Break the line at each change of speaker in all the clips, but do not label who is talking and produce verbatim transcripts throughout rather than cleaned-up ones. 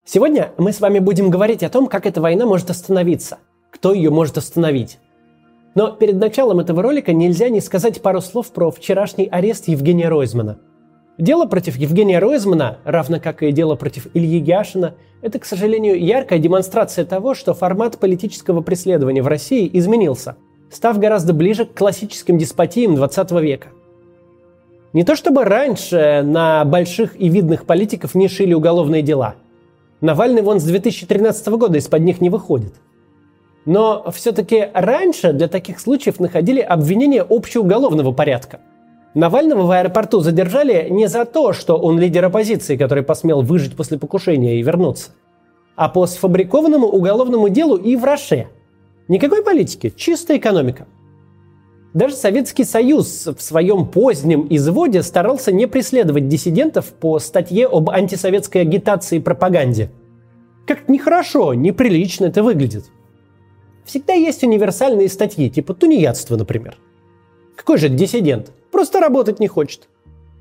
Сегодня мы с вами будем говорить о том, как эта война может остановиться, кто ее может остановить. Но перед началом этого ролика нельзя не сказать пару слов про вчерашний арест Евгения Ройзмана. Дело против Евгения Ройзмана, равно как и дело против Ильи Яшина, это, к сожалению, яркая демонстрация того, что формат политического преследования в России изменился, став гораздо ближе к классическим деспотиям двадцатого века. Не то чтобы раньше на больших и видных политиков не шили уголовные дела. Навальный вон с две тысячи тринадцатого года из-под них не выходит. Но все-таки раньше для таких случаев находили обвинения общеуголовного порядка. Навального в аэропорту задержали не за то, что он лидер оппозиции, который посмел выжить после покушения и вернуться, а по сфабрикованному уголовному делу и в Роше. Никакой политики, чистая экономика. Даже Советский Союз в своем позднем изводе старался не преследовать диссидентов по статье об антисоветской агитации и пропаганде. Как-то нехорошо, неприлично это выглядит. Всегда есть универсальные статьи, типа тунеядство, например. Какой же диссидент? Просто работать не хочет.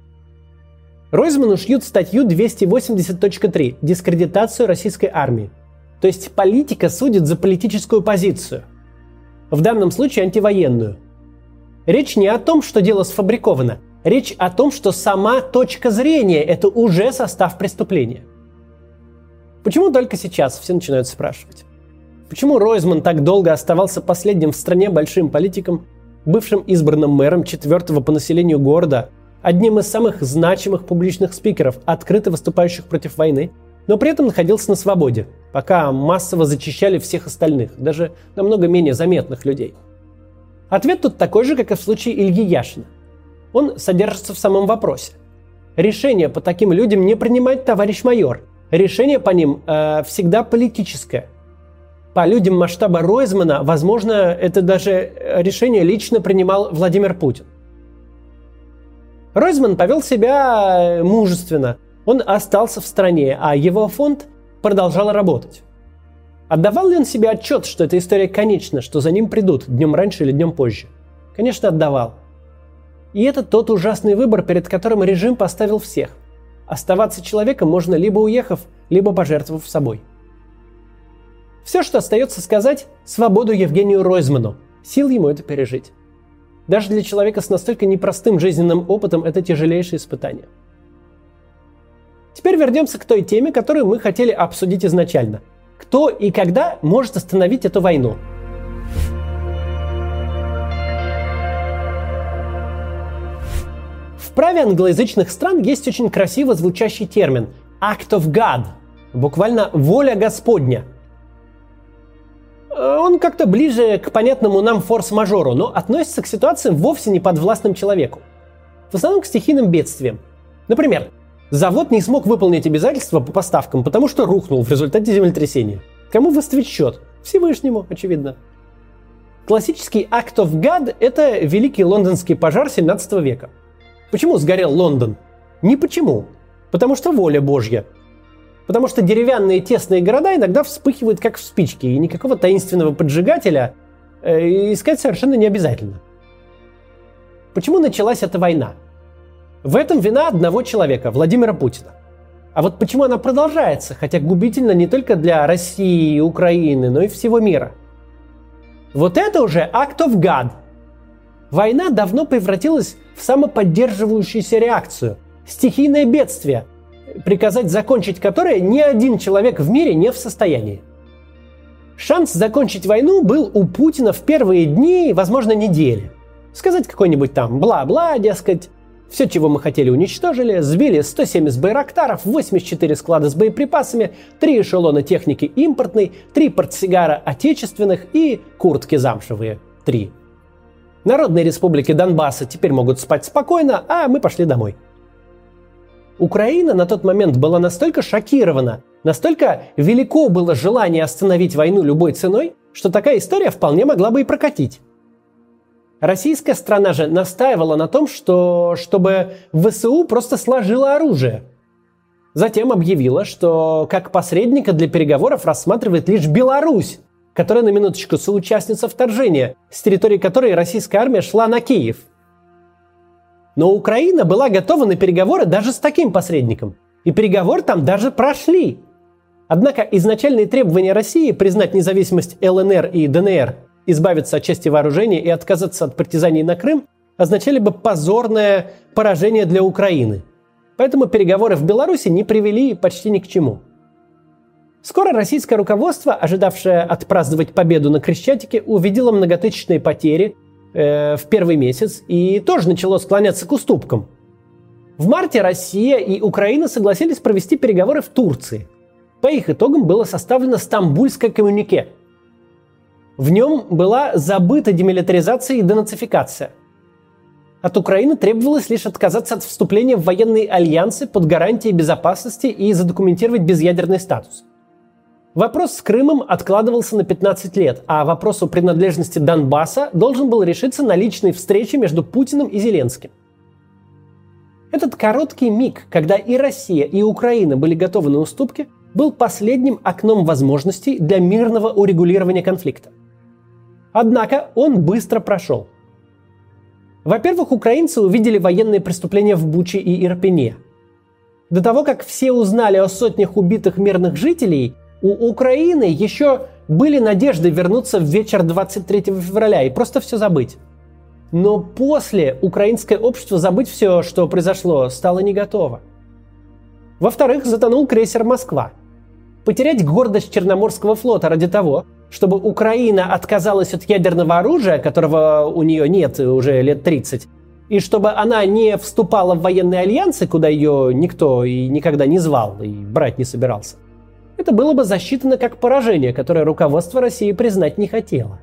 Ройзману шьют статью двести восемьдесят точка три «Дискредитацию российской армии». То есть политика судит за политическую позицию. В данном случае антивоенную. Речь не о том, что дело сфабриковано. Речь о том, что сама точка зрения – это уже состав преступления. Почему только сейчас, все начинают спрашивать. Почему Ройзман так долго оставался последним в стране большим политиком, бывшим избранным мэром четвертого по населению города, одним из самых значимых публичных спикеров, открыто выступающих против войны, но при этом находился на свободе, пока массово зачищали всех остальных, даже намного менее заметных людей? Ответ тут такой же, как и в случае Ильи Яшина. Он содержится в самом вопросе. Решение по таким людям не принимает товарищ майор. Решение по ним э, всегда политическое. По людям масштаба Ройзмана, возможно, это даже решение лично принимал Владимир Путин. Ройзман повел себя мужественно. Он остался в стране, а его фонд продолжал работать. Отдавал ли он себе отчет, что эта история конечна, что за ним придут днем раньше или днем позже? Конечно, отдавал. И это тот ужасный выбор, перед которым режим поставил всех. Оставаться человеком можно либо уехав, либо пожертвовав собой. Все, что остается сказать, свободу Евгению Ройзману. Сил ему это пережить. Даже для человека с настолько непростым жизненным опытом это тяжелейшее испытание. Теперь вернемся к той теме, которую мы хотели обсудить изначально. Кто и когда может остановить эту войну? В праве англоязычных стран есть очень красиво звучащий термин «act of God», буквально «воля Господня». Он как-то ближе к понятному нам форс-мажору, но относится к ситуациям вовсе не подвластным человеку. В основном к стихийным бедствиям. Например, завод не смог выполнить обязательства по поставкам, потому что рухнул в результате землетрясения. Кому выставить счет? Всевышнему, очевидно. Классический Act of God – это великий лондонский пожар семнадцатого века. Почему сгорел Лондон? Не почему. Потому что воля Божья. Потому что деревянные тесные города иногда вспыхивают как в спичке, и никакого таинственного поджигателя э, искать совершенно не обязательно. Почему началась эта война? В этом вина одного человека, Владимира Путина. А вот почему она продолжается, хотя губительно не только для России и Украины, но и всего мира? Вот это уже act of God. Война давно превратилась в самоподдерживающуюся реакцию, стихийное бедствие, приказать закончить которое ни один человек в мире не в состоянии. Шанс закончить войну был у Путина в первые дни, возможно, недели. Сказать какой-нибудь там бла-бла, дескать, все, чего мы хотели, уничтожили, сбили сто семьдесят байрактаров, восемьдесят четыре склада с боеприпасами, три эшелона техники импортной, три портсигара отечественных и куртки замшевые. Три. Народные республики Донбасса теперь могут спать спокойно, а мы пошли домой. Украина на тот момент была настолько шокирована, настолько велико было желание остановить войну любой ценой, что такая история вполне могла бы и прокатить. Российская страна же настаивала на том, что, чтобы ВСУ просто сложило оружие. Затем объявила, что как посредника для переговоров рассматривает лишь Беларусь, которая на минуточку соучастница вторжения, с территории которой российская армия шла на Киев. Но Украина была готова на переговоры даже с таким посредником. И переговоры там даже прошли. Однако изначальные требования России признать независимость эл эн эр и дэ эн эр, избавиться от части вооружения и отказаться от притязаний на Крым означали бы позорное поражение для Украины. Поэтому переговоры в Беларуси не привели почти ни к чему. Скоро российское руководство, ожидавшее отпраздновать победу на Крещатике, увидело многотысячные потери э, в первый месяц и тоже начало склоняться к уступкам. В марте Россия и Украина согласились провести переговоры в Турции. По их итогам было составлено Стамбульское коммюнике. В нем была забыта демилитаризация и денацификация. От Украины требовалось лишь отказаться от вступления в военные альянсы под гарантией безопасности и задокументировать безъядерный статус. Вопрос с Крымом откладывался на пятнадцать лет, а вопрос о принадлежности Донбасса должен был решиться на личной встрече между Путиным и Зеленским. Этот короткий миг, когда и Россия, и Украина были готовы на уступки, был последним окном возможностей для мирного урегулирования конфликта. Однако он быстро прошел. Во-первых, украинцы увидели военные преступления в Буче и Ирпене. До того, как все узнали о сотнях убитых мирных жителей, у Украины еще были надежды вернуться в вечер двадцать третьего февраля и просто все забыть. Но после украинское общество забыть все, что произошло, стало не готово. Во-вторых, затонул крейсер «Москва». Потерять гордость Черноморского флота ради того, чтобы Украина отказалась от ядерного оружия, которого у нее нет уже лет тридцать, и чтобы она не вступала в военные альянсы, куда ее никто и никогда не звал и брать не собирался, это было бы засчитано как поражение, которое руководство России признать не хотело.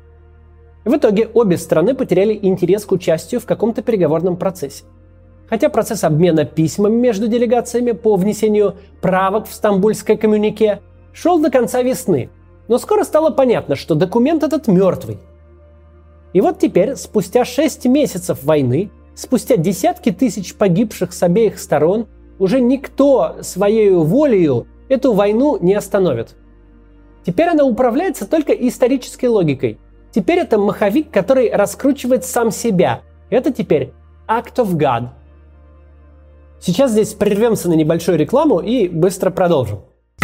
В итоге обе страны потеряли интерес к участию в каком-то переговорном процессе. Хотя процесс обмена письмами между делегациями по внесению правок в Стамбульское коммюнике шел до конца весны, но скоро стало понятно, что документ этот мертвый. И вот теперь, спустя шесть месяцев войны, спустя десятки тысяч погибших с обеих сторон, уже никто своей волею эту войну не остановит. Теперь она управляется только исторической логикой. Теперь это маховик, который раскручивает сам себя. Это теперь act of God. Сейчас здесь прервемся на небольшую рекламу и быстро продолжим.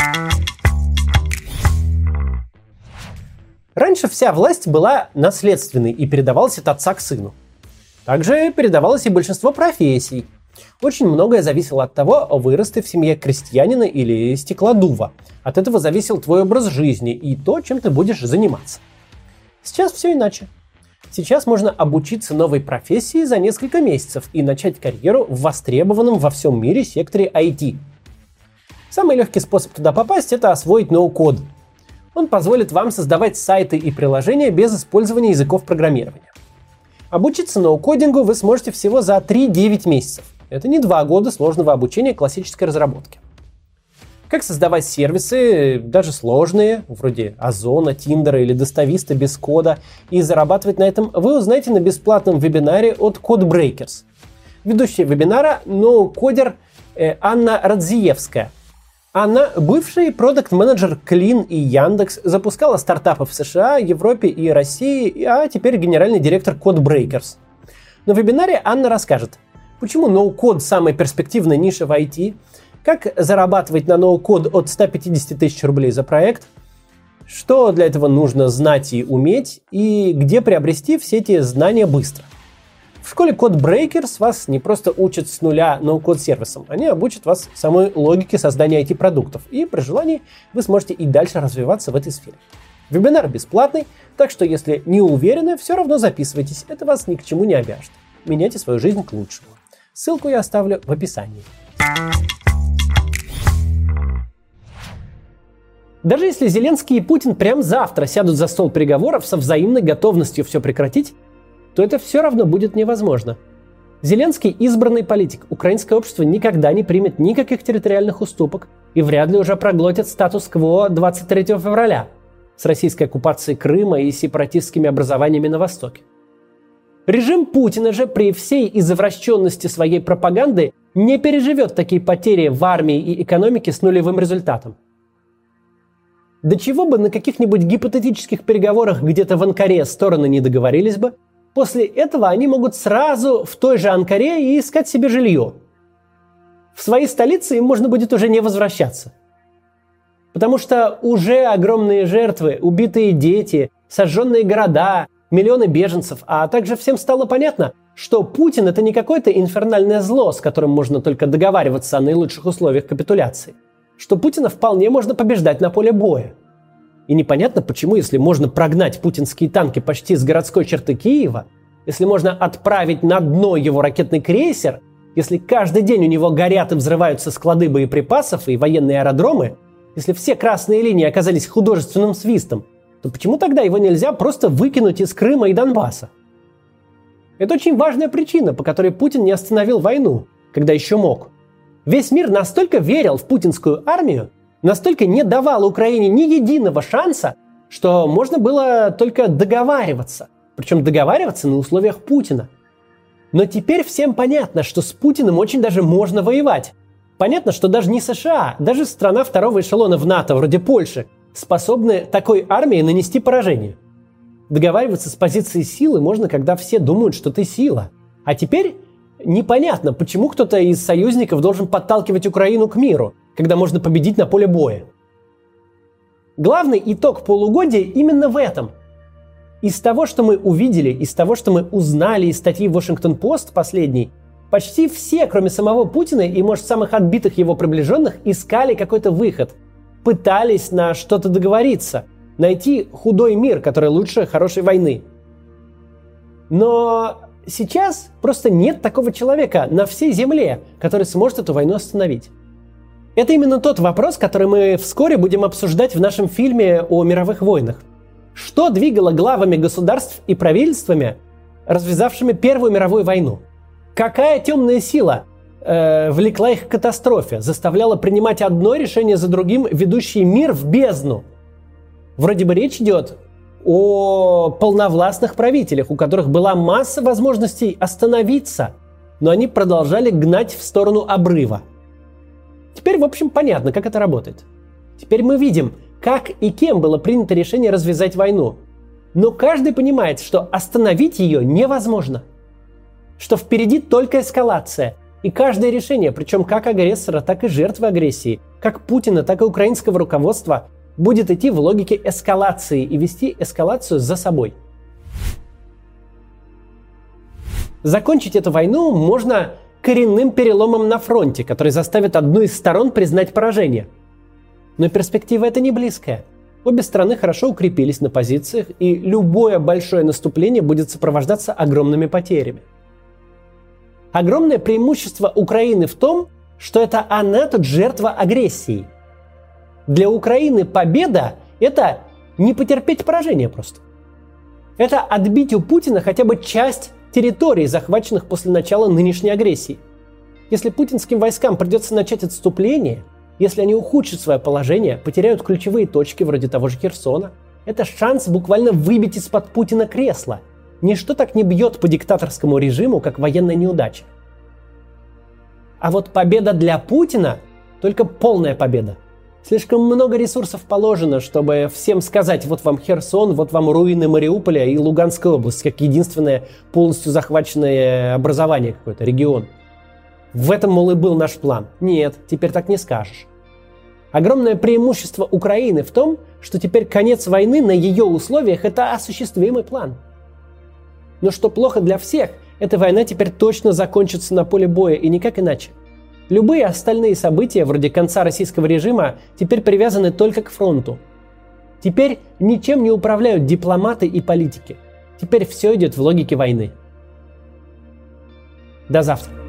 Раньше вся власть была наследственной и передавалась от отца к сыну. Также передавалось и большинство профессий. Очень многое зависело от того, вырос ты в семье крестьянина или стеклодува. От этого зависел твой образ жизни и то, чем ты будешь заниматься. Сейчас все иначе. Сейчас можно обучиться новой профессии за несколько месяцев и начать карьеру в востребованном во всем мире секторе ай ти. Самый легкий способ туда попасть – это освоить ноу-код. Он позволит вам создавать сайты и приложения без использования языков программирования. Обучиться ноу-кодингу вы сможете всего за три-девять месяцев. Это не два года сложного обучения классической разработке. Как создавать сервисы, даже сложные, вроде Озона, Тиндера или Достависта без кода, и зарабатывать на этом вы узнаете на бесплатном вебинаре от CodeBreakers. Ведущая вебинара – ноу-кодер Анна Радзиевская. Анна – бывший продакт-менеджер Клин и Яндекс, запускала стартапы в США, Европе и России, а теперь генеральный директор CodeBreakers. На вебинаре Анна расскажет, почему ноу-код – самая перспективная ниша в ай ти, как зарабатывать на ноу-код от сто пятьдесят тысяч рублей за проект, что для этого нужно знать и уметь, и где приобрести все эти знания быстро. В школе CodeBreakers вас не просто учат с нуля ноу-код сервисам, они обучат вас самой логике создания ай ти-продуктов, и при желании вы сможете и дальше развиваться в этой сфере. Вебинар бесплатный, так что если не уверены, все равно записывайтесь, это вас ни к чему не обяжет. Меняйте свою жизнь к лучшему. Ссылку я оставлю в описании. Даже если Зеленский и Путин прямо завтра сядут за стол переговоров со взаимной готовностью все прекратить, то это все равно будет невозможно. Зеленский избранный политик, украинское общество никогда не примет никаких территориальных уступок и вряд ли уже проглотит статус-кво двадцать третьего февраля с российской оккупацией Крыма и сепаратистскими образованиями на Востоке. Режим Путина же при всей извращенности своей пропаганды не переживет такие потери в армии и экономике с нулевым результатом. До чего бы на каких-нибудь гипотетических переговорах где-то в Анкаре стороны не договорились бы, после этого они могут сразу в той же Анкаре и искать себе жилье. В свои столицы им можно будет уже не возвращаться. Потому что уже огромные жертвы, убитые дети, сожженные города, миллионы беженцев, а также всем стало понятно, что Путин – это не какое-то инфернальное зло, с которым можно только договариваться о наилучших условиях капитуляции, что Путина вполне можно побеждать на поле боя. И непонятно, почему, если можно прогнать путинские танки почти с городской черты Киева, если можно отправить на дно его ракетный крейсер, если каждый день у него горят и взрываются склады боеприпасов и военные аэродромы, если все красные линии оказались художественным свистом, то почему тогда его нельзя просто выкинуть из Крыма и Донбасса? Это очень важная причина, по которой Путин не остановил войну, когда еще мог. Весь мир настолько верил в путинскую армию, настолько не давал Украине ни единого шанса, что можно было только договариваться. Причем договариваться на условиях Путина. Но теперь всем понятно, что с Путиным очень даже можно воевать. Понятно, что даже не США, даже страна второго эшелона в НАТО, вроде Польши, способны такой армией нанести поражение. Договариваться с позиции силы можно, когда все думают, что ты сила. А теперь непонятно, почему кто-то из союзников должен подталкивать Украину к миру, когда можно победить на поле боя. Главный итог полугодия именно в этом. Из того, что мы увидели, из того, что мы узнали из статьи Washington-Post последней, почти все, кроме самого Путина и, может, самых отбитых его приближенных, искали какой-то выход. Пытались на что-то договориться, найти худой мир, который лучше хорошей войны. Но сейчас просто нет такого человека на всей земле, который сможет эту войну остановить. Это именно тот вопрос, который мы вскоре будем обсуждать в нашем фильме о мировых войнах. Что двигало главами государств и правительствами, развязавшими Первую мировую войну? Какая темная сила э, влекла их к катастрофе, заставляла принимать одно решение за другим, ведущий мир в бездну? Вроде бы речь идет о полновластных правителях, у которых была масса возможностей остановиться, но они продолжали гнать в сторону обрыва. Теперь, в общем, понятно, как это работает. Теперь мы видим, как и кем было принято решение развязать войну. Но каждый понимает, что остановить ее невозможно. Что впереди только эскалация. И каждое решение, причем как агрессора, так и жертвы агрессии, как Путина, так и украинского руководства, будет идти в логике эскалации и вести эскалацию за собой. Закончить эту войну можно коренным переломом на фронте, который заставит одну из сторон признать поражение. Но перспектива эта не близкая. Обе страны хорошо укрепились на позициях, и любое большое наступление будет сопровождаться огромными потерями. Огромное преимущество Украины в том, что это она тут жертва агрессии. Для Украины победа – это не потерпеть поражение просто. Это отбить у Путина хотя бы часть территорий, захваченных после начала нынешней агрессии. Если путинским войскам придется начать отступление, если они ухудшат свое положение, потеряют ключевые точки вроде того же Херсона, это шанс буквально выбить из-под Путина кресло. Ничто так не бьет по диктаторскому режиму, как военная неудача. А вот победа для Путина – только полная победа. Слишком много ресурсов положено, чтобы всем сказать: вот вам Херсон, вот вам руины Мариуполя и Луганской области, как единственное полностью захваченное образование какой-то, регион. В этом, мол, и был наш план. Нет, теперь так не скажешь. Огромное преимущество Украины в том, что теперь конец войны на ее условиях – это осуществимый план. Но что плохо для всех, эта война теперь точно закончится на поле боя и никак иначе. Любые остальные события, вроде конца российского режима, теперь привязаны только к фронту. Теперь ничем не управляют дипломаты и политики. Теперь все идет в логике войны. До завтра.